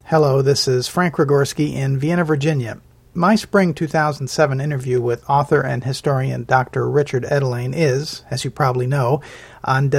Hello, this is Frank Rogorski in Vienna, Virginia. My spring 2007 interview with author and historian Dr. Richard Edelain is, as you probably know, on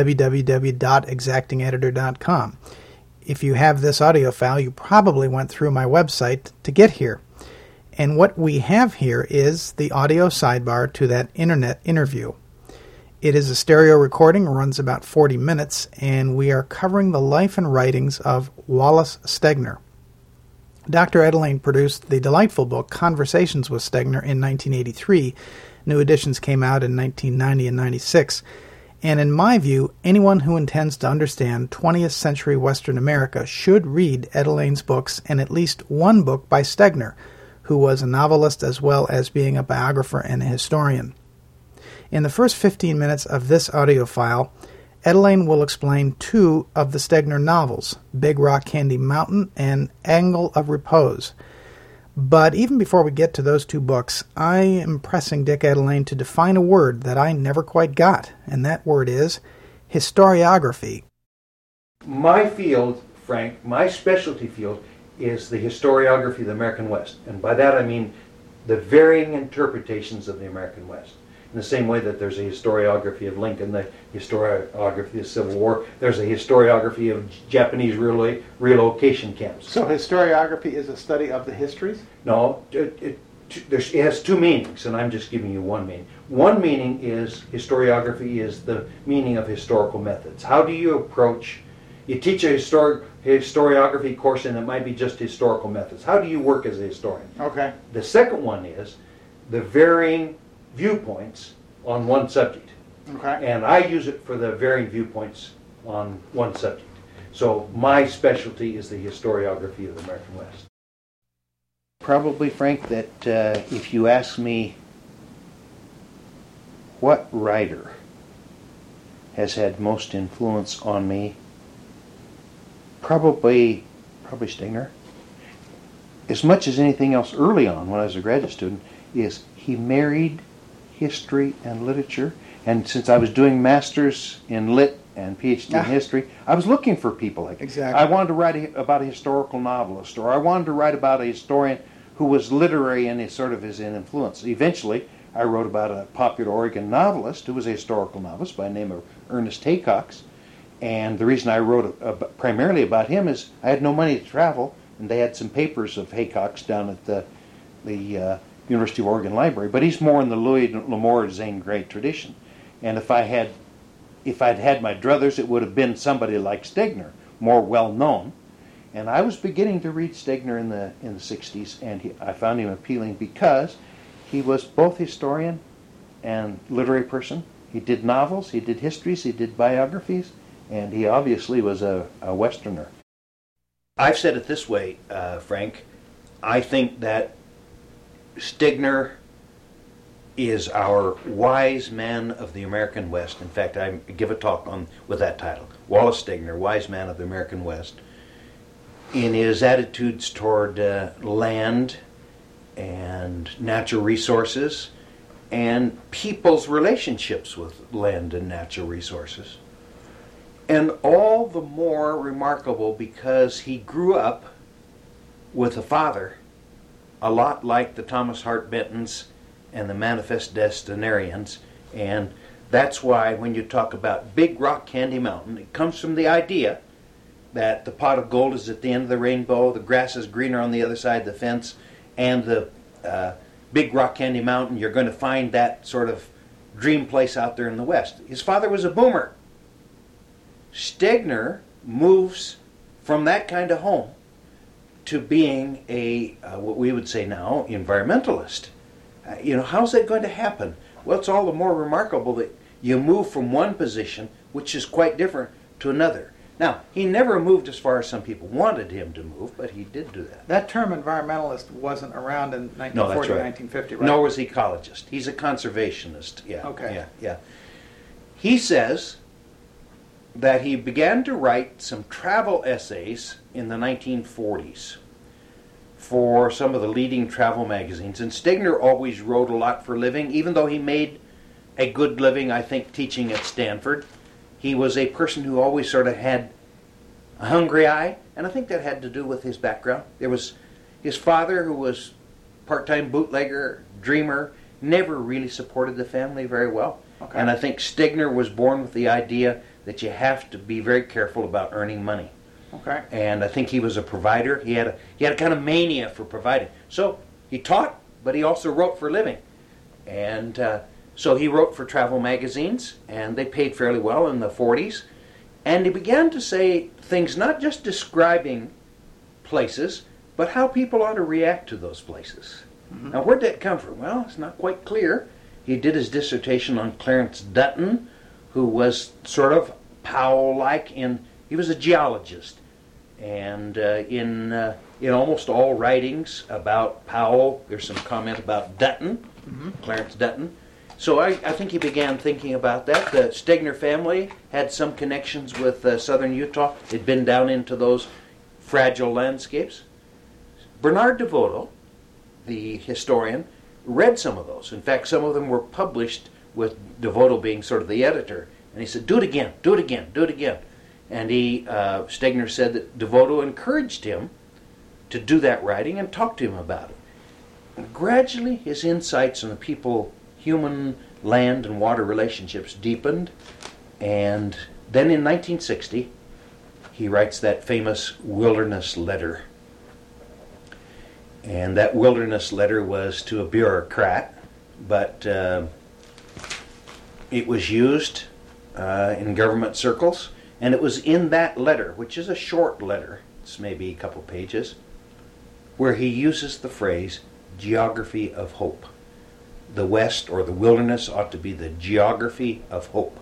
www.exactingeditor.com. If you have this audio file, you probably went through my website to get here. And what we have here is the audio sidebar to that internet interview. It is a stereo recording, runs about 40 minutes, and we are covering the life and writings of Wallace Stegner. Dr. Edelain produced the delightful book Conversations with Stegner in 1983. New editions came out in 1990 and 96. And in my view, anyone who intends to understand 20th century Western America should read Edelain's books and at least one book by Stegner, who was a novelist as well as being a biographer and a historian. In the first 15 minutes of this audio file, Edelain will explain two of the Stegner novels, Big Rock Candy Mountain and Angle of Repose. But even before we get to those two books, I am pressing Dick Edelain to define a word that I never quite got, and that word is historiography. My field, Frank, my specialty field, is the historiography of the American West. And by that I mean the varying interpretations of the American West. In the same way that there's a historiography of Lincoln, the historiography of the Civil War, there's a historiography of Japanese relocation camps. So historiography is a study of the histories? No, it has two meanings, and I'm just giving you one meaning. One meaning is historiography is the meaning of historical methods. How do you approach, you teach a historiography course and it might be just historical methods. How do you work as a historian? Okay. The second one is the varying viewpoints on one subject. Okay. And I use it for the varying viewpoints on one subject. So my specialty is the historiography of the American West. Probably, Frank, that if you ask me what writer has had most influence on me, probably Stegner. As much as anything else early on when I was a graduate student, is he married history and literature, and since I was doing masters in lit and PhD in history, I was looking for people like exactly. I wanted to write about a historical novelist, or I wanted to write about a historian who was literary in his sort of his influence. Eventually, I wrote about a popular Oregon novelist who was a historical novelist by the name of Ernest Haycox, and the reason I wrote primarily about him is I had no money to travel, and they had some papers of Haycox down at the University of Oregon Library, but he's more in the Louis L'Amour Zane Grey tradition. And if I'd had my druthers, it would have been somebody like Stegner, more well known. And I was beginning to read Stegner in the 60s, and I found him appealing because he was both historian and literary person. He did novels, he did histories, he did biographies, and he obviously was a Westerner. I've said it this way, Frank. I think that Stegner is our wise man of the American West. In fact, I give a talk with that title, Wallace Stegner, Wise Man of the American West, in his attitudes toward land and natural resources and people's relationships with land and natural resources. And all the more remarkable because he grew up with a father a lot like the Thomas Hart Bentons and the Manifest Destinarians, and that's why when you talk about Big Rock Candy Mountain, it comes from the idea that the pot of gold is at the end of the rainbow, the grass is greener on the other side of the fence, and the Big Rock Candy Mountain, you're going to find that sort of dream place out there in the West. His father was a boomer. Stegner moves from that kind of home to being a, what we would say now, environmentalist. How's that going to happen? Well, it's all the more remarkable that you move from one position, which is quite different, to another. Now, he never moved as far as some people wanted him to move, but he did do that. That term environmentalist wasn't around in 1940, no, that's right. 1950, right? Nor was he ecologist. He's a conservationist. Yeah. Okay. Yeah. He says that he began to write some travel essays in the 1940s for some of the leading travel magazines. And Stegner always wrote a lot for a living, even though he made a good living, I think, teaching at Stanford. He was a person who always sort of had a hungry eye, and I think that had to do with his background. There was his father, who was part-time bootlegger, dreamer, never really supported the family very well. Okay. And I think Stigner was born with the idea that you have to be very careful about earning money. Okay. And I think he was a provider. He had a kind of mania for providing. So he taught, but he also wrote for a living. And so he wrote for travel magazines, and they paid fairly well in the 40s. And he began to say things not just describing places, but how people ought to react to those places. Mm-hmm. Now, where'd that come from? Well, it's not quite clear. He did his dissertation on Clarence Dutton, who was sort of Powell-like he was a geologist. And in almost all writings about Powell, there's some comment about Dutton, mm-hmm. Clarence Dutton. So I think he began thinking about that. The Stigner family had some connections with southern Utah. They'd been down into those fragile landscapes. Bernard DeVoto, the historian, read some of those. In fact, some of them were published with DeVoto being sort of the editor. And he said, do it again, do it again, do it again. And Stigner said that DeVoto encouraged him to do that writing and talk to him about it. And gradually, his insights on the human land and water relationships deepened. And then in 1960, he writes that famous Wilderness Letter. And that Wilderness Letter was to a bureaucrat, but it was used in government circles. And it was in that letter, which is a short letter, it's maybe a couple pages, where he uses the phrase, geography of hope. The West, or the wilderness, ought to be the geography of hope.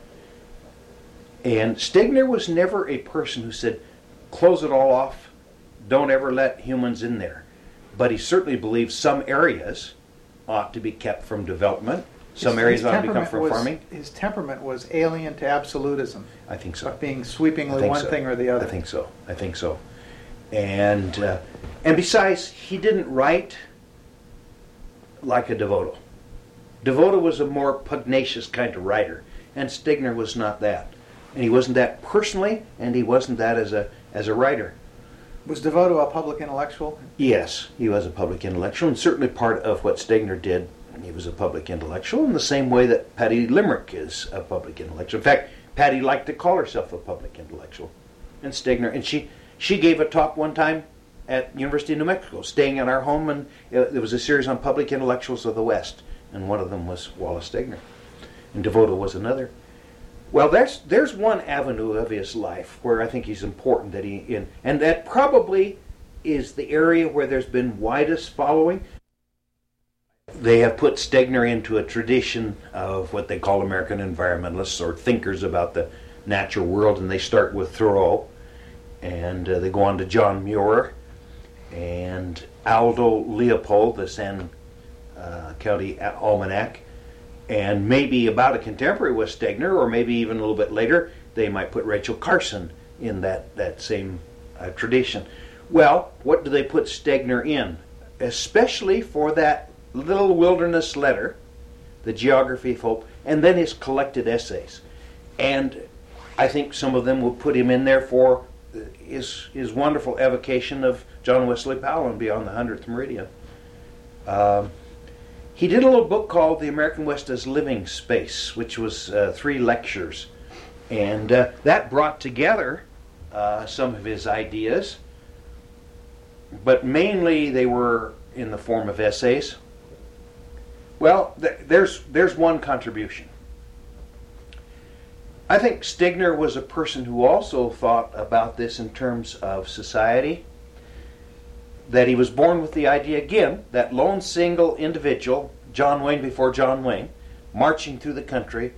And Stigner was never a person who said, close it all off, don't ever let humans in there. But he certainly believed some areas ought to be kept from development. Some areas ought to be kept from farming. His temperament was alien to absolutism. I think so. Of being sweepingly one thing or the other. I think so. And besides, he didn't write like a DeVoto. DeVoto was a more pugnacious kind of writer, and Stigner was not that. And he wasn't that personally, and he wasn't that as a writer. Was DeVoto a public intellectual? Yes, he was a public intellectual, and certainly part of what Stigner did, he was a public intellectual in the same way that Patty Limerick is a public intellectual. In fact, Patty liked to call herself a public intellectual. And Stigner, and she gave a talk one time at University of New Mexico, staying in our home, and there was a series on public intellectuals of the West, and one of them was Wallace Stigner, and DeVoto was another. Well, there's one avenue of his life where I think he's important and that probably is the area where there's been widest following. They have put Stigner into a tradition of what they call American environmentalists or thinkers about the natural world, and they start with Thoreau, and they go on to John Muir and Aldo Leopold, the San County Almanac, and maybe about a contemporary with Stigner, or maybe even a little bit later, they might put Rachel Carson in that same tradition. Well, what do they put Stigner in? Especially for that little Wilderness Letter, the Geography of Hope, and then his collected essays. And I think some of them will put him in there for his wonderful evocation of John Wesley Powell and Beyond the 100th Meridian. He did a little book called The American West as Living Space, which was 3 lectures. And that brought together some of his ideas, but mainly they were in the form of essays. Well, there's one contribution. I think Stigner was a person who also thought about this in terms of society, that he was born with the idea, again, that lone single individual, John Wayne before John Wayne, marching through the country,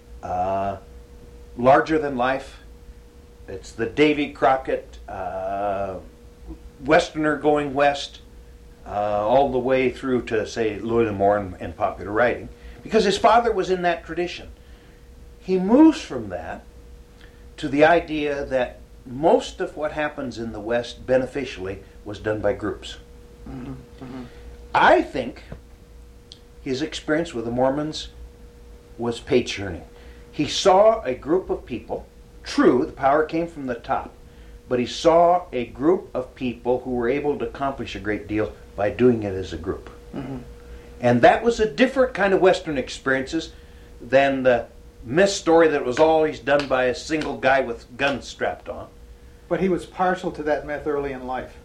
larger than life. It's the Davy Crockett, Westerner going west, all the way through to, say, Louis L'Amour and popular writing, because his father was in that tradition. He moves from that to the idea that most of what happens in the West beneficially was done by groups. Mm-hmm. Mm-hmm. I think his experience with the Mormons was page-turning. He saw a group of people, true, the power came from the top, but he saw a group of people who were able to accomplish a great deal by doing it as a group. Mm-hmm. And that was a different kind of Western experiences than the myth story that was always done by a single guy with guns strapped on. But he was partial to that myth early in life.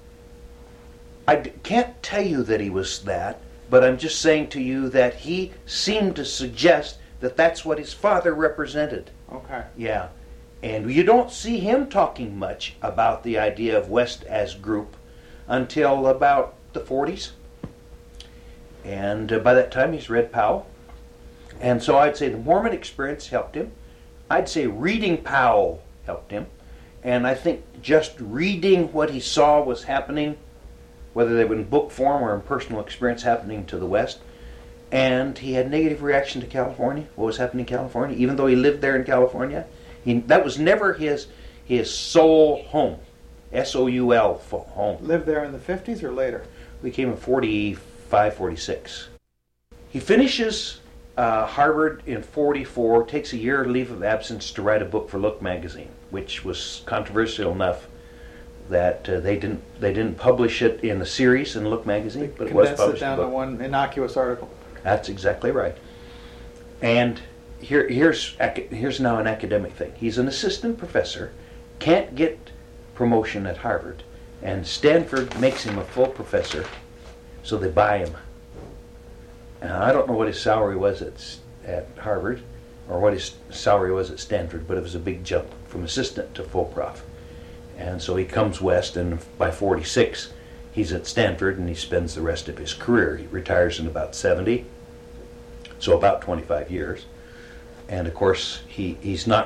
Can't tell you that he was that, but I'm just saying to you that he seemed to suggest that that's what his father represented. Okay. Yeah. And you don't see him talking much about the idea of West as group until about the 40s. And by that time he's read Powell. And so I'd say the Mormon experience helped him. I'd say reading Powell helped him. And I think just reading what he saw was happening, whether they were in book form or in personal experience happening to the West. And he had negative reaction to California, what was happening in California, even though he lived there in California. That was never his soul home, S-O-U-L home. Lived there in the 50s or later? We came in 45, 46. He finishes Harvard in 44, takes a year leave of absence to write a book for Look magazine, which was controversial enough that they didn't publish it in a series in Look magazine, but it was published. Condensed it down to one innocuous article. That's exactly right. And here's now an academic thing. He's an assistant professor, can't get promotion at Harvard, and Stanford makes him a full professor, so they buy him. And I don't know what his salary was at Harvard, or what his salary was at Stanford, but it was a big jump from assistant to full prof. And so he comes west, and by 46, he's at Stanford, and he spends the rest of his career. He retires in about 70, so about 25 years. And of course, he's not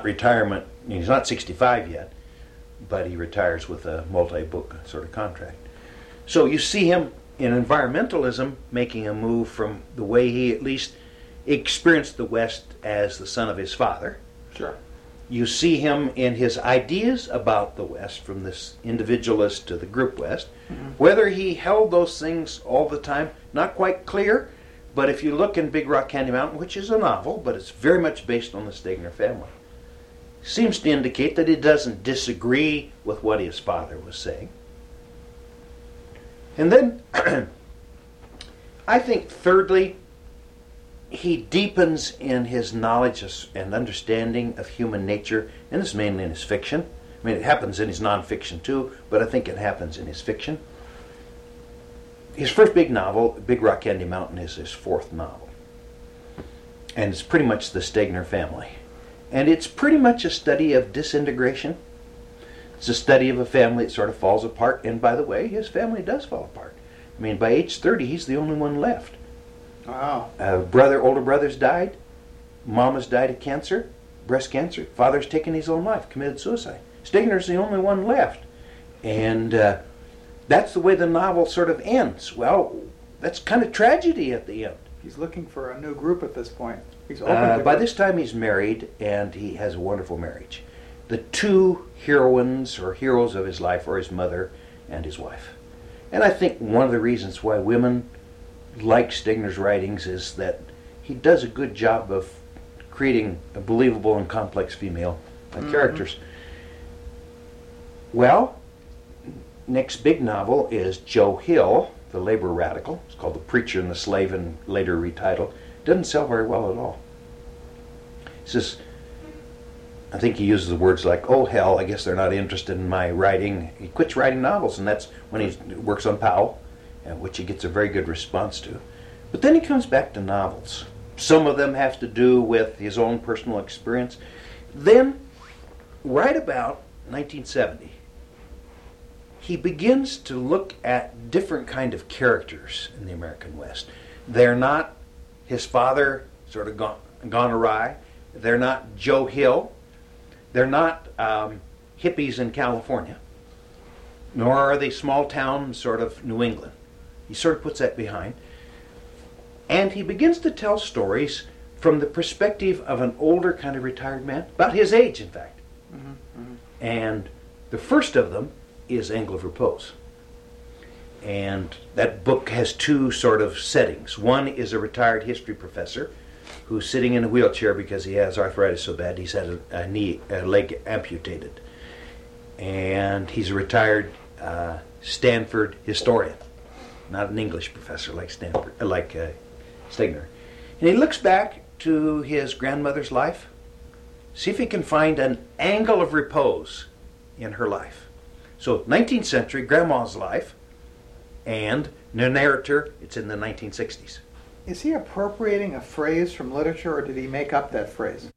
65 yet, but he retires with a multi-book sort of contract. So you see him in environmentalism making a move from the way he at least experienced the West as the son of his father. Sure. You see him in his ideas about the West, from this individualist to the group West. Mm-hmm. Whether he held those things all the time, not quite clear, but if you look in Big Rock Candy Mountain, which is a novel, but it's very much based on the Stegner family, seems to indicate that he doesn't disagree with what his father was saying. And then, I think thirdly, he deepens in his knowledge and understanding of human nature, and this is mainly in his fiction. I mean, it happens in his nonfiction too, but I think it happens in his fiction. His first big novel, Big Rock Candy Mountain, is his fourth novel. And it's pretty much the Stegner family. And it's pretty much a study of disintegration. It's a study of a family that sort of falls apart. And by the way, his family does fall apart. I mean, by age 30, he's the only one left. Wow. Older brothers died. Mama's died of cancer, breast cancer. Father's taken his own life, committed suicide. Stegner's the only one left. And that's the way the novel sort of ends. Well, that's kind of tragedy at the end. He's looking for a new group at this point. He's open by this time he's married, and he has a wonderful marriage. The two heroines or heroes of his life are his mother and his wife. And I think one of the reasons why women like Stegner's writings is that he does a good job of creating a believable and complex female characters. Well, next big novel is Joe Hill, the labor radical. It's called The Preacher and the Slave, and later retitled. Doesn't sell very well at all. He says, I think he uses the words like, oh hell, I guess they're not interested in my writing. He quits writing novels, and that's when he works on Powell, which he gets a very good response to. But then he comes back to novels. Some of them have to do with his own personal experience. Then, right about 1970, he begins to look at different kind of characters in the American West. They're not his father sort of gone awry. They're not Joe Hill. They're not hippies in California. Nor are they small town sort of New England. He sort of puts that behind. And he begins to tell stories from the perspective of an older kind of retired man, about his age, in fact. And the first of them is Angle of Repose. And that book has two sort of settings. One is a retired history professor who's sitting in a wheelchair because he has arthritis so bad he's had a leg amputated. and he's a retired Stanford historian, not an English professor like Stegner. And he looks back to his grandmother's life, see if he can find an angle of repose in her life. So 19th century, Grandma's life, and the narrator, it's in the 1960s. Is he appropriating a phrase from literature, or did he make up that phrase?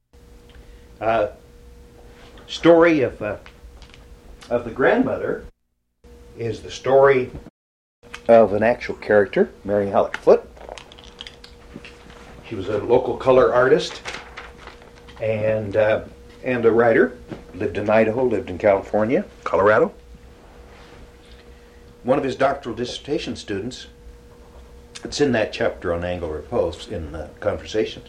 Story of the grandmother is the story of an actual character, Mary Halleck Foote. She was a local color artist and a writer. Lived in Idaho, lived in California, Colorado. One of his doctoral dissertation students, it's in that chapter on angle repose in Conversations,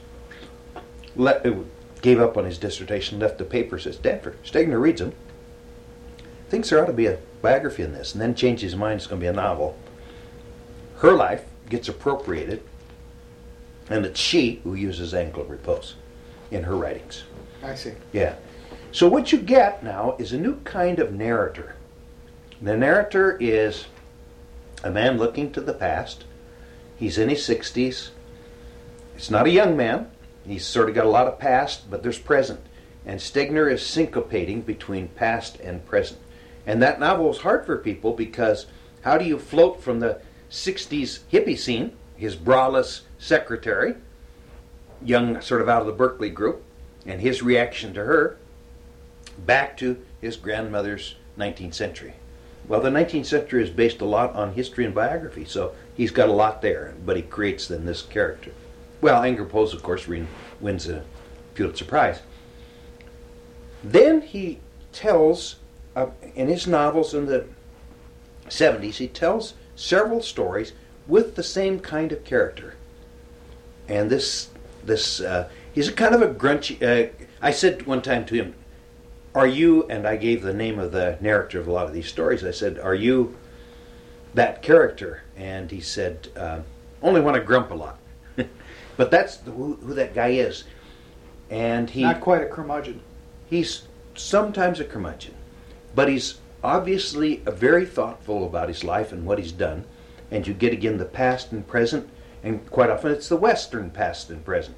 gave up on his dissertation, left the papers at Stanford. Stegner reads them, thinks there ought to be a biography in this, and then changes his mind, it's going to be a novel. Her life gets appropriated, and it's she who uses angle of repose in her writings. I see. Yeah. So what you get now is a new kind of narrator. The narrator is a man looking to the past. He's in his 60s. It's not a young man. He's sort of got a lot of past, but there's present. And Stegner is syncopating between past and present. And that novel is hard for people because how do you float from the 60s hippie scene, his braless secretary, young, sort of out of the Berkeley group, and his reaction to her, back to his grandmother's 19th century. Well, the 19th century is based a lot on history and biography, so he's got a lot there, but he creates then this character. Well, Angle Repose, of course, wins a Pulitzer Prize. Then he tells, in his novels in the 70s, he tells several stories with the same kind of character. And this he's a kind of a grunchy, I said one time to him, are you, and I gave the name of the narrator of a lot of these stories, I said, are you that character? And he said, only when I grump a lot. But that's who that guy is. And he... Not quite a curmudgeon. He's sometimes a curmudgeon, but he's obviously very thoughtful about his life and what he's done. And you get again the past and present, and quite often it's the Western past and present.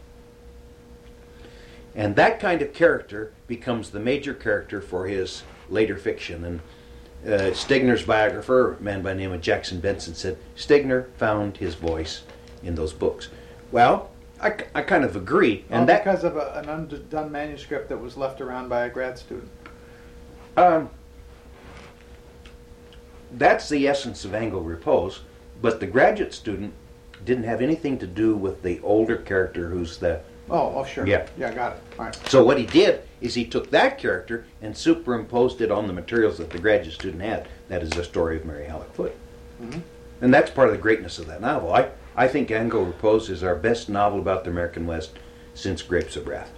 And that kind of character becomes the major character for his later fiction. And Stegner's biographer, a man by the name of Jackson Benson, said Stegner found his voice in those books. Well, I kind of agree. And that because of an undone manuscript that was left around by a grad student. That's the essence of Angle Repose, but the graduate student didn't have anything to do with the older character who's the... Oh, sure. Yeah, got it. All right. So what he did is he took that character and superimposed it on the materials that the graduate student had. That is the story of Mary Halleck Foote. Mm-hmm. And that's part of the greatness of that novel. I think Angle Repose is our best novel about the American West since Grapes of Wrath.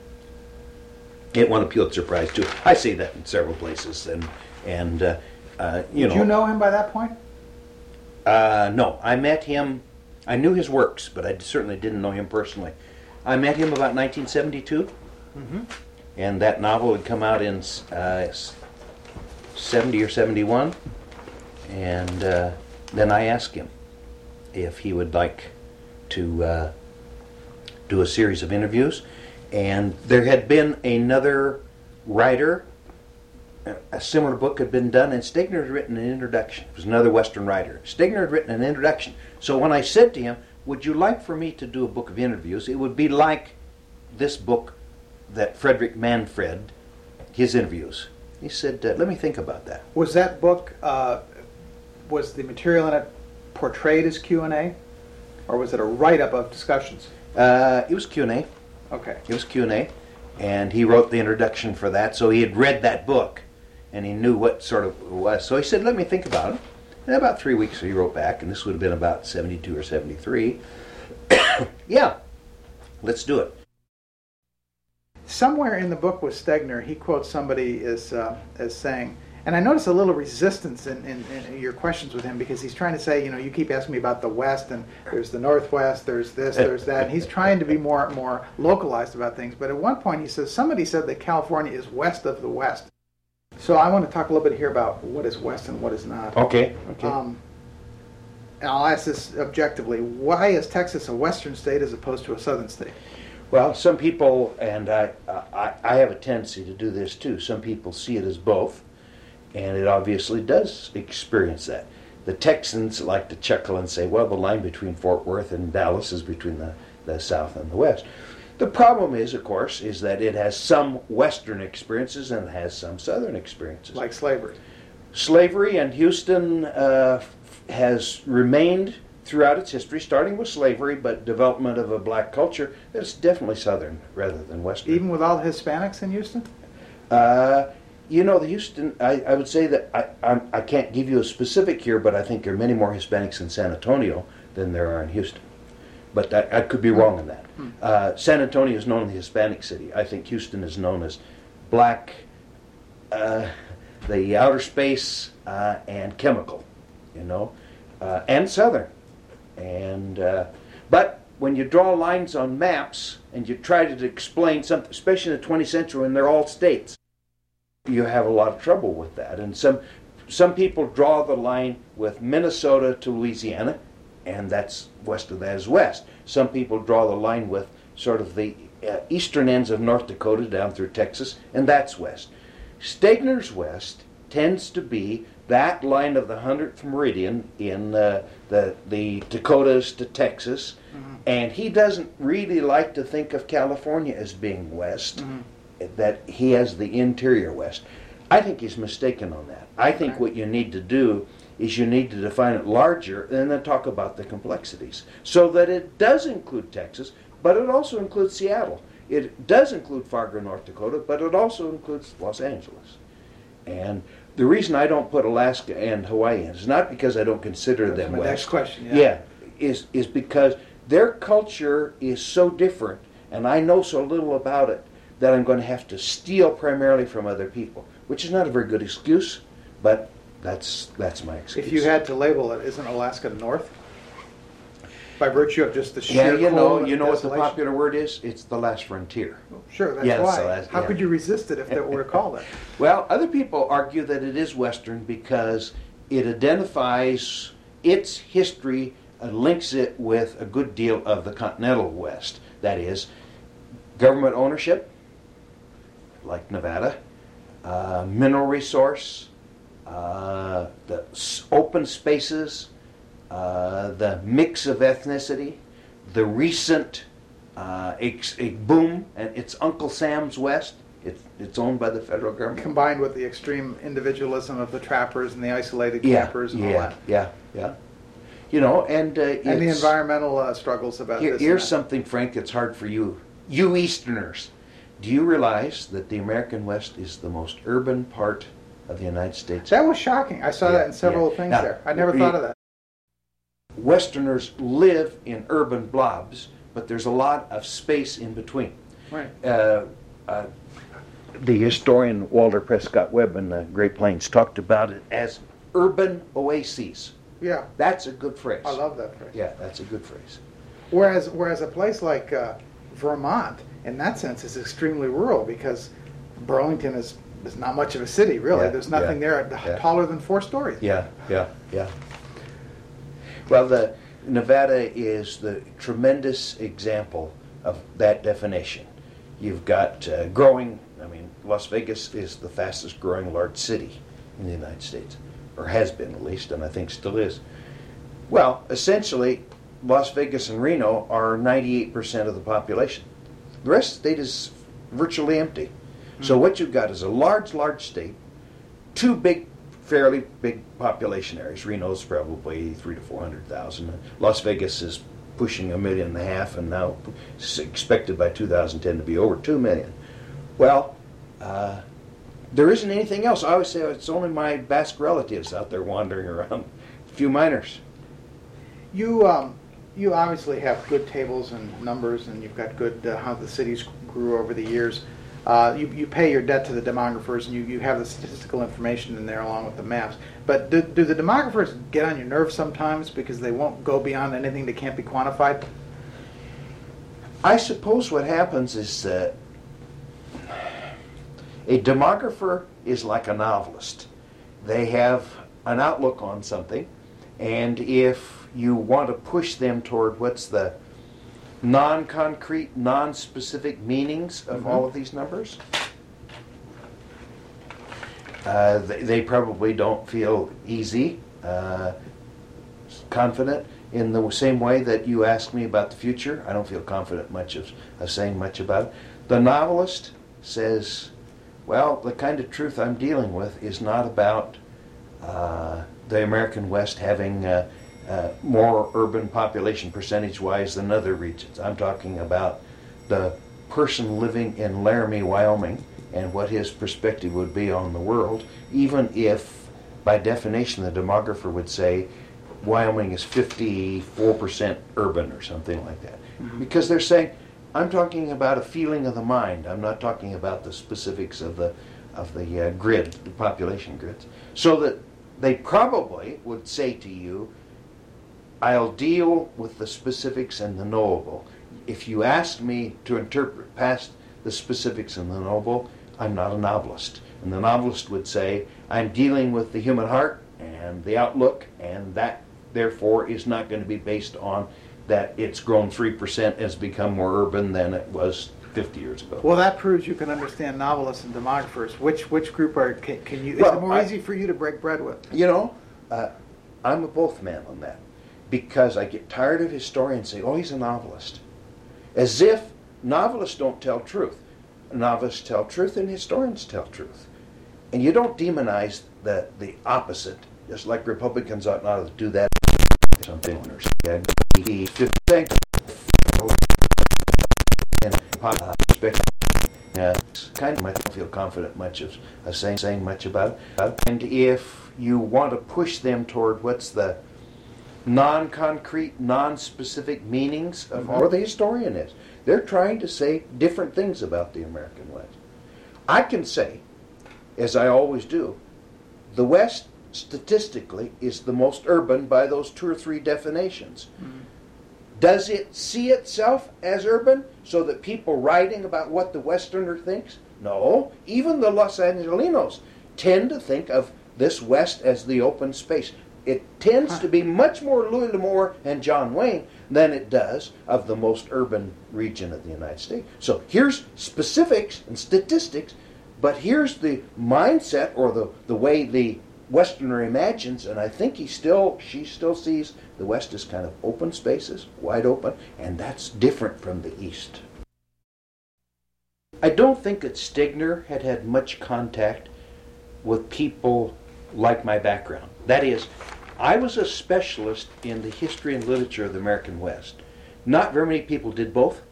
It won a Pulitzer Prize too. I say that in several places, and Did you know him by that point? No, I met him. I knew his works, but I certainly didn't know him personally. I met him about 1972, and that novel had come out in 70 or 71, and then I asked him if he would like to do a series of interviews, and there had been another writer, a similar book had been done, and Stegner had written an introduction. It was another Western writer. Stegner had written an introduction. So when I said to him, would you like for me to do a book of interviews? It would be like this book that Frederick Manfred, his interviews. He said, let me think about that. Was that book, was the material in it portrayed as Q&A? Or was it a write-up of discussions? It was Q&A. Okay. It was Q&A. And he wrote the introduction for that, so he had read that book, and he knew what sort of it was. So he said, let me think about it. And about 3 weeks he wrote back, and this would have been about 72 or 73. Yeah, let's do it. Somewhere in the book with Stegner, he quotes somebody as saying, and I notice a little resistance in your questions with him, because he's trying to say, you keep asking me about the West, and there's the Northwest, there's this, there's that, and he's trying to be more localized about things. But at one point he says, somebody said that California is west of the West. So I want to talk a little bit here about what is West and what is not. Okay. And I'll ask this objectively. Why is Texas a western state as opposed to a southern state? Well, some people, and I have a tendency to do this too, some people see it as both, and it obviously does experience that. The Texans like to chuckle and say, well, the line between Fort Worth and Dallas is between the South and the West. The problem is, of course, is that it has some Western experiences and it has some Southern experiences. Like slavery. Slavery and Houston has remained throughout its history, starting with slavery, but development of a black culture, it's definitely Southern rather than Western. Even with all the Hispanics in Houston? You know, the Houston, I would say that I can't give you a specific here, but I think there are many more Hispanics in San Antonio than there are in Houston. But I could be wrong in that. San Antonio is known as the Hispanic city. I think Houston is known as black, the outer space, and chemical, you know, and Southern. And but when you draw lines on maps and you try to explain something, especially in the 20th century when they're all states, you have a lot of trouble with that. And some people draw the line with Minnesota to Louisiana, and that's west of that is west. Some people draw the line with sort of the eastern ends of North Dakota down through Texas, and that's west. Stegner's west tends to be that line of the 100th meridian in the Dakotas to Texas, and he doesn't really like to think of California as being west, that he has the interior west. I think he's mistaken on that. I think what you need to do is you need to define it larger and then talk about the complexities so that it does include Texas, but it also includes Seattle. It does include Fargo, North Dakota, but it also includes Los Angeles. And the reason I don't put Alaska and Hawaii in is not because I don't consider them my west. next question, is because their culture is so different, and I know so little about it that I'm going to have to steal primarily from other people, which is not a very good excuse, but that's my excuse. If you had to label it, isn't Alaska north? By virtue of just the sheer you know cold and what the desolation? popular word is? It's the last frontier. Sure, that's Yeah, why. so How could you resist it if that were called it? Well, other people argue that it is Western because it identifies its history and links it with a good deal of the continental West. That is, government ownership, like Nevada, mineral resource, the open spaces, the mix of ethnicity, the recent boom, and it's Uncle Sam's West. It's owned by the federal government. Combined with the extreme individualism of the trappers and the isolated campers and all that. Yeah. You know, and the environmental struggles about this. Here's something, Frank, that's hard for you Easterners. Do you realize that the American West is the most urban part of the United States? That was shocking. I saw that in several things Now, there. I never thought of that. Westerners live in urban blobs, but there's a lot of space in between. Right. The historian Walter Prescott Webb in the Great Plains talked about it as urban oases. Yeah. That's a good phrase. I love that phrase. Yeah, that's a good phrase. Whereas a place like Vermont, in that sense, is extremely rural because Burlington is not much of a city, really. Yeah, There's nothing there taller than 4 stories. Yeah. Well, Nevada is the tremendous example of that definition. You've got Las Vegas is the fastest growing large city in the United States, or has been at least, and I think still is. Well, essentially, Las Vegas and Reno are 98% of the population. The rest of the state is virtually empty. Mm-hmm. So what you've got is a large state, 2 fairly big population areas. Reno's probably 300,000 to 400,000. Las Vegas is pushing 1.5 million, and now it's expected by 2010 to be over 2 million. Well, there isn't anything else. I always say it's only my Basque relatives out there wandering around. A few miners. You obviously have good tables and numbers, and you've got good how the cities grew over the years. You pay your debt to the demographers, and you have the statistical information in there along with the maps. But do the demographers get on your nerves sometimes because they won't go beyond anything that can't be quantified? I suppose what happens is that A demographer is like a novelist. They have an outlook on something, and if you want to push them toward what's the non-concrete, non-specific meanings of all of these numbers, they probably don't feel easy, confident. In the same way that you ask me about the future, I don't feel confident much of saying much about it. The novelist says, well, the kind of truth I'm dealing with is not about the American West having more urban population percentage-wise than other regions. I'm talking about the person living in Laramie, Wyoming, and what his perspective would be on the world, even if, by definition, the demographer would say Wyoming is 54% urban or something like that. Because they're saying, I'm talking about a feeling of the mind. I'm not talking about the specifics of the grid, the population grids. So that they probably would say to you, I'll deal with the specifics and the knowable. If you ask me to interpret past the specifics and the knowable, I'm not a novelist. And the novelist would say, I'm dealing with the human heart and the outlook, and that therefore is not going to be based on that it's grown 3%, has become more urban than it was 50 years ago. Well, that proves you can understand novelists and demographers. Which group can you? Well, is it more easy for you to break bread with? You know, I'm a both man on that, because I get tired of historians saying, "Oh, he's a novelist," as if novelists don't tell truth. Novelists tell truth, and historians tell truth, and you don't demonize the opposite. Just like Republicans ought not to do that. Something or kind of, I don't feel confident much of saying much about it. And if you want to push them toward what's the non-concrete, non-specific meanings of what the historian is, they're trying to say different things about the American West. I can say, as I always do, the West statistically is the most urban by those 2 or 3 definitions. Does it see itself as urban so that people writing about what the Westerner thinks? No. Even the Los Angelinos tend to think of this West as the open space. It tends to be much more Louis L'Amour and John Wayne than it does of the most urban region of the United States. So here's specifics and statistics, but here's the mindset or the way the Westerner imagines, and I think she still sees the West as kind of open spaces, wide open, and that's different from the East. I don't think that Stigner had much contact with people like my background. That is, I was a specialist in the history and literature of the American West. Not very many people did both.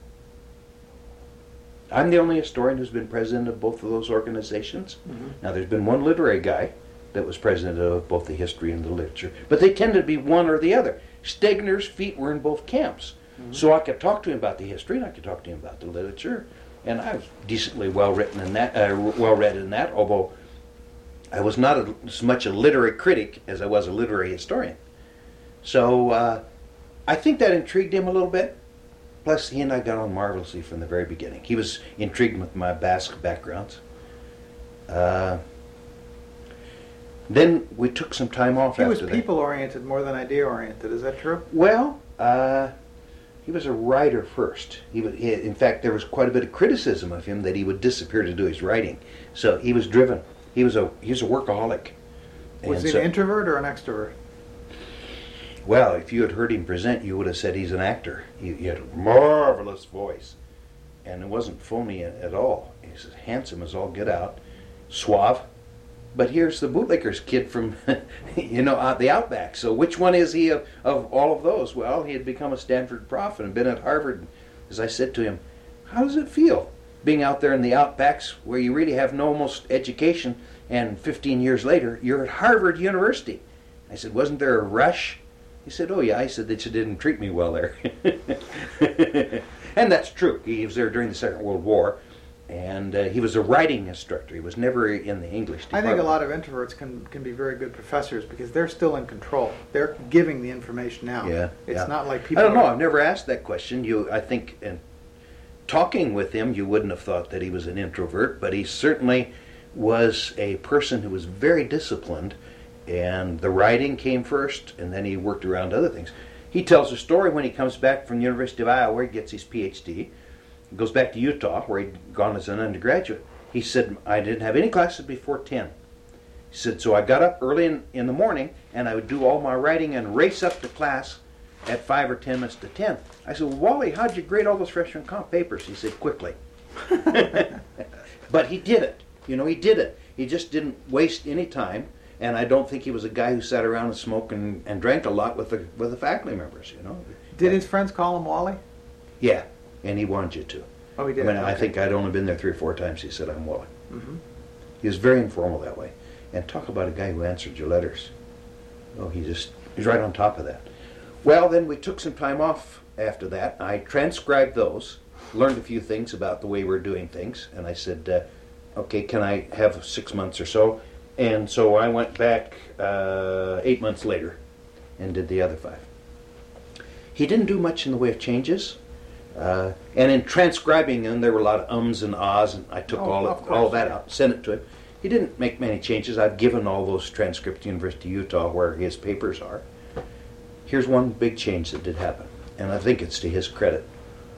I'm the only historian who's been president of both of those organizations. Now, there's been one literary guy that was president of both the history and the literature, but they tended to be one or the other. Stigner's feet were in both camps, so I could talk to him about the history and I could talk to him about the literature, and I was decently well read in that, although I was not as much a literary critic as I was a literary historian. So I think that intrigued him a little bit. Plus, he and I got on marvelously from the very beginning. He was intrigued with my Basque backgrounds. Then we took some time off after that. He was people-oriented more than idea-oriented. Is that true? Well, he was a writer first. In fact, there was quite a bit of criticism of him that he would disappear to do his writing. So he was driven. He was a workaholic. Was he an introvert or an extrovert? Well, if you had heard him present, you would have said he's an actor. He had a marvelous voice, and it wasn't phony at all. He's as handsome as all get out, suave. But here's the bootlicker's kid from, the Outback. So which one is he of all of those? Well, he had become a Stanford prof and been at Harvard. As I said to him, how does it feel being out there in the Outbacks where you really have no almost education, and 15 years later, you're at Harvard University? I said, wasn't there a rush? He said, oh yeah. I said, that you didn't treat me well there. And that's true. He was there during the Second World War. And he was a writing instructor. He was never in the English department. I think a lot of introverts can be very good professors because they're still in control. They're giving the information out. It's not like people... I don't know. I've never asked that question. I think in talking with him, you wouldn't have thought that he was an introvert, but he certainly was a person who was very disciplined, and the writing came first, and then he worked around other things. He tells a story when he comes back from the University of Iowa, where he gets his PhD. He goes back to Utah, where he'd gone as an undergraduate. He said, I didn't have any classes before 10. He said, so I got up early in the morning, and I would do all my writing and race up to class at 5 or 10 minutes to 10. I said, well, Wally, how'd you grade all those freshman comp papers? He said, quickly. But he did it. He did it. He just didn't waste any time, and I don't think he was a guy who sat around and smoked and drank a lot with the faculty members, Did his friends call him Wally? Yeah, and he wanted you to. Oh, he did? I think I'd only been there 3 or 4 times. He said, I'm Wally. Mm-hmm. He was very informal that way. And talk about a guy who answered your letters. Oh, he's right on top of that. Well, then we took some time off after that. I transcribed those, learned a few things about the way we're doing things, and I said, okay, can I have 6 months or so? And so I went back 8 months later and did the other 5. He didn't do much in the way of changes. And in transcribing them, there were a lot of ums and ahs, and I took all of that out, sent it to him. He didn't make many changes. I've given all those transcripts to University of Utah where his papers are. Here's one big change that did happen, and I think it's to his credit.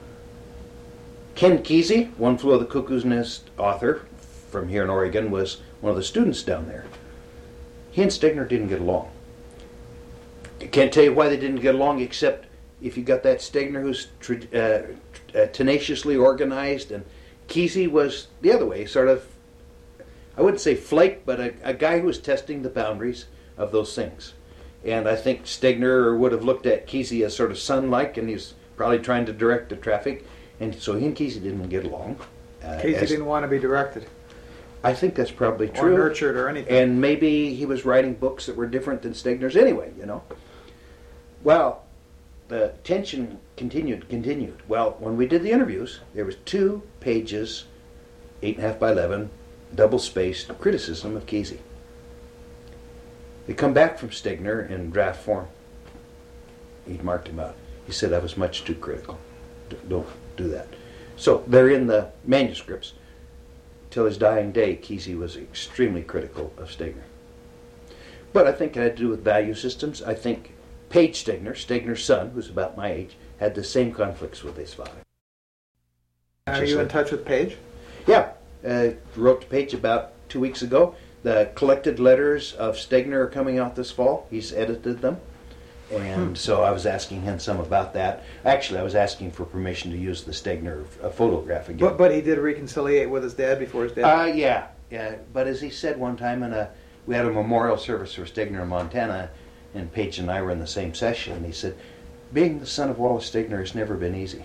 Ken Kesey, One Flew Over the Cuckoo's Nest author from here in Oregon, was one of the students down there. He and Stegner didn't get along. I can't tell you why they didn't get along, except if you got that Stegner who's tenaciously organized, and Kesey was the other way, sort of, I wouldn't say flake, but a guy who was testing the boundaries of those things. And I think Stegner would have looked at Kesey as sort of son-like, and he's probably trying to direct the traffic. And so he and Kesey didn't get along. Kesey didn't want to be directed. I think that's probably true. Or nurtured or anything. And maybe he was writing books that were different than Stegner's anyway, Well, the tension continued. Well, when we did the interviews, there was 2 pages, 8.5 by 11, double-spaced criticism of Kesey. They come back from Stegner in draft form. He'd marked him out. He said, I was much too critical. Don't do that. So they're in the manuscripts. Till his dying day, Kesey was extremely critical of Stegner. But I think it had to do with value systems. I think Page Stegner, Stegner's son, who's about my age, had the same conflicts with his father. Are you in touch with Page? Yeah. Wrote to Page about 2 weeks ago. The collected letters of Stegner are coming out this fall. He's edited them. And so I was asking him some about that. Actually, I was asking for permission to use the Stegner photograph again. But he did reconciliate with his dad before his death? Yeah. But as he said one time, we had a memorial service for Stegner in Montana, and Page and I were in the same session, and he said, being the son of Wallace Stegner has never been easy.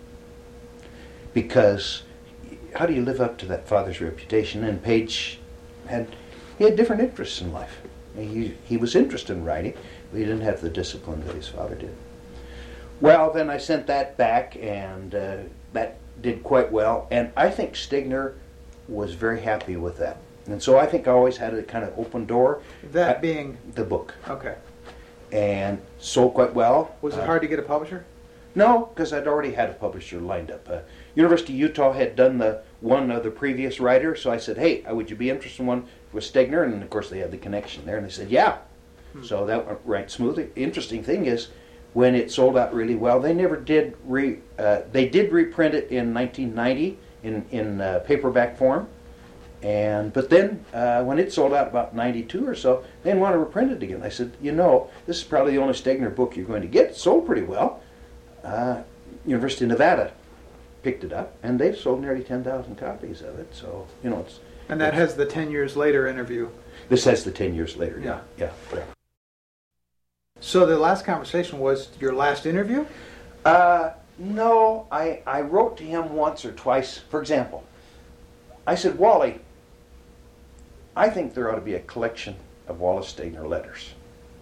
Because how do you live up to that father's reputation? And Page had different interests in life. He was interested in writing, but he didn't have the discipline that his father did. Well, then I sent that back, and that did quite well. And I think Stegner was very happy with that. And so I think I always had a kind of open door. That being? The book. Okay. And sold quite well. Was it hard to get a publisher? No, because I'd already had a publisher lined up. University of Utah had done one of the previous writer, so I said, hey, would you be interested in one with Stegner? And of course they had the connection there, and they said, yeah. So that went right smoothly. The interesting thing is, when it sold out really well, they never did they did reprint it in 1990 in paperback form, but then when it sold out about 92 or so, they didn't want to reprint it again. I said, this is probably the only Stegner book you're going to get. It sold pretty well. University of Nevada picked it up, and they've sold nearly 10,000 copies of it. So it's. And that has the 10 years later interview. This has the 10 years later. Yeah. So the last conversation was your last interview? No, I wrote to him once or twice. For example, I said, Wally, I think there ought to be a collection of Wallace Stegner letters.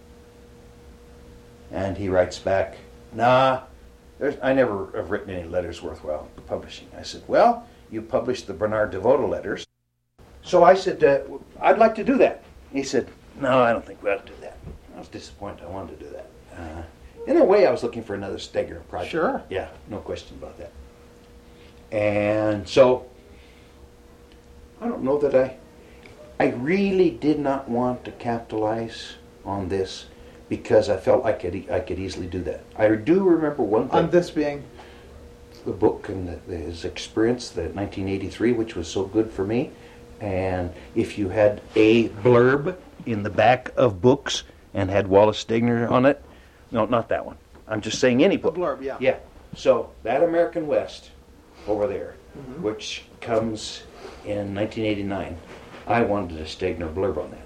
And he writes back, nah, I never have written any letters worthwhile publishing. I said, well, you published the Bernard DeVoto letters. So I said, I'd like to do that. He said, no, I don't think we ought to do that. I was disappointed. I wanted to do that. In a way, I was looking for another Stegner project. Sure. Yeah, no question about that. And so, I don't know that I really did not want to capitalize on this because I felt I could easily do that. I do remember one thing. On this being? The book and his experience, the 1983, which was so good for me. And if you had a blurb in the back of books and had Wallace Stegner on it, no, not that one. I'm just saying any book. The blurb, yeah. Yeah. So that American West over there, which comes in 1989, I wanted a Stegner blurb on that.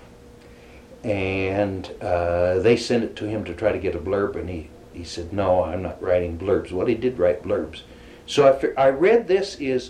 And they sent it to him to try to get a blurb, and he said, no, I'm not writing blurbs. Well, he did write blurbs. So I read this is,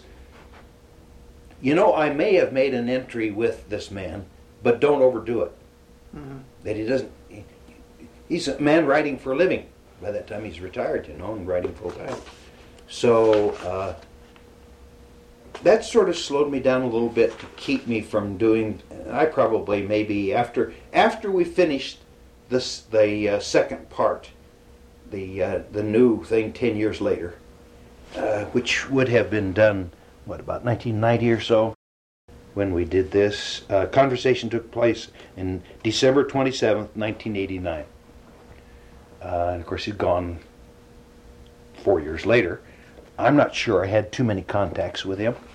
I may have made an entry with this man, but don't overdo it. That he doesn't, he's a man writing for a living. By that time he's retired, and writing full time. So that sort of slowed me down a little bit to keep me from doing, I probably maybe after we finished the second part, the new thing 10 years later, which would have been done, about 1990 or so, when we did this. Conversation took place in December 27th, 1989. And of course, he'd gone 4 years later. I'm not sure I had too many contacts with him.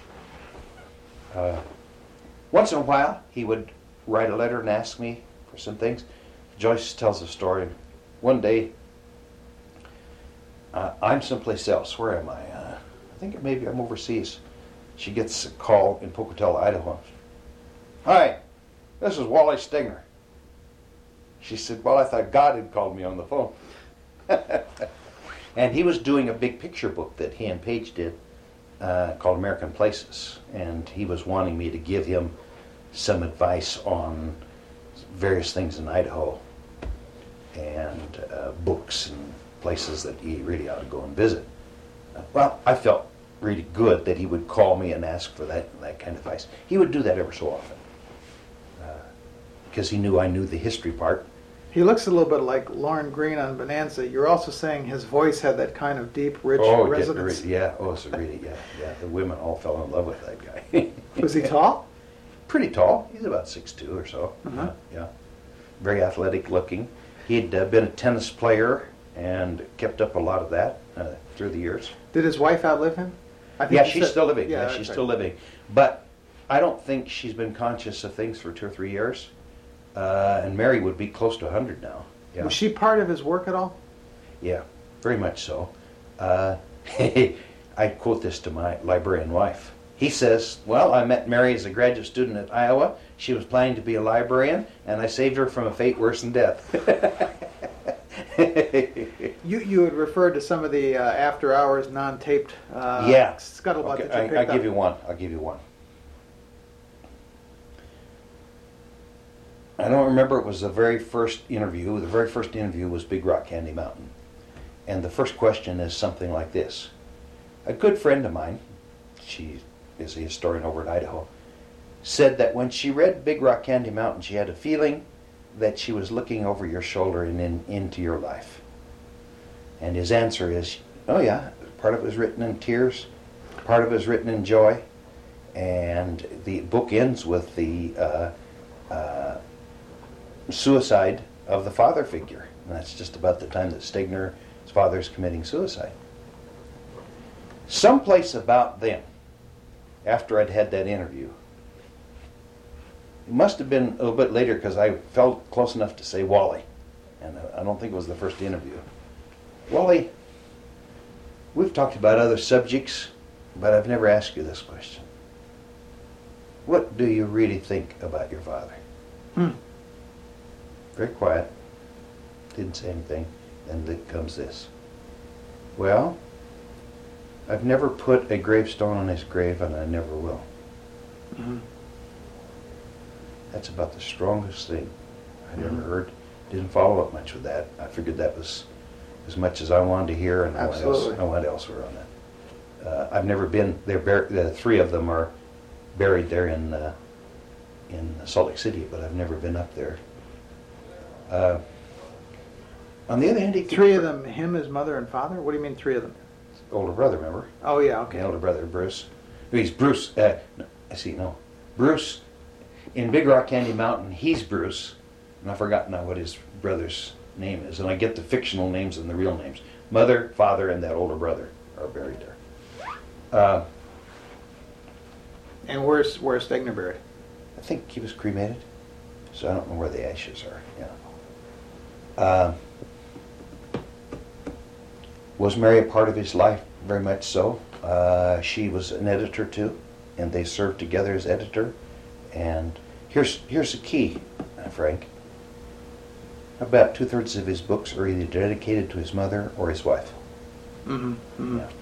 Once in a while, he would write a letter and ask me for some things. Joyce tells a story. One day, I'm someplace else. Where am I? I think maybe I'm overseas. She gets a call in Pocatello, Idaho. Hi, this is Wally Stegner. She said, well, I thought God had called me on the phone. And he was doing a big picture book that he and Paige did called American Places. And he was wanting me to give him some advice on various things in Idaho and books and places that he really ought to go and visit. Well, I felt really good that he would call me and ask for that kind of advice. He would do that ever so often because he knew I knew the history part. He looks a little bit like Lauren Green on Bonanza. You're also saying his voice had that kind of deep, rich resonance. Yeah, so really, yeah. The women all fell in love with that guy. Was he tall? Pretty tall. He's about 6'2" or so. Yeah. Very athletic looking. He'd been a tennis player and kept up a lot of that through the years. Did his wife outlive him? Yeah, she's still living. Yeah, she's still living. But I don't think she's been conscious of things for 2 or 3 years. And Mary would be close to 100 now. Yeah. Was she part of his work at all? Yeah, very much so. I quote this to my librarian wife. He says, well, I met Mary as a graduate student at Iowa. She was planning to be a librarian, and I saved her from a fate worse than death. You had referred to some of the after-hours, non-taped scuttlebutt that you picked up. I'll give you one. I don't remember, it was the very first interview. The very first interview was Big Rock Candy Mountain. And the first question is something like this. A good friend of mine, she is a historian over in Idaho, said that when she read Big Rock Candy Mountain, she had a feeling that she was looking over your shoulder and into your life. And his answer is, oh yeah, part of it was written in tears, part of it was written in joy, and the book ends with the suicide of the father figure. And that's just about the time that Stegner's father is committing suicide. Someplace about then, after I'd had that interview, it must have been a little bit later because I felt close enough to say Wally, and I don't think it was the first interview. Wally, we've talked about other subjects, but I've never asked you this question. What do you really think about your father? Very quiet. Didn't say anything. Then comes this. Well, I've never put a gravestone on his grave, and I never will. That's about the strongest thing I'd ever heard. Didn't follow up much with that. I figured that was as much as I wanted to hear, and I went elsewhere on that. I've never been there. The three of them are buried there in Salt Lake City, but I've never been up there. On the other hand, three of them, him, his mother, and father? What do you mean 3 of them? Older brother, remember? Oh, yeah, okay. The older brother, Bruce. He's Bruce. Bruce. In Big Rock Candy Mountain, he's Bruce, and I've forgotten now what his brother's name is, and I get the fictional names and the real names. Mother, father, and that older brother are buried there. And where's Stegner buried? I think he was cremated, so I don't know where the ashes are. Yeah. Was Mary a part of his life? Very much so. She was an editor too, and they served together as editor. And here's the key, Frank. About 2/3 of his books are either dedicated to his mother or his wife. Mm-hmm. Mm-hmm. Yeah.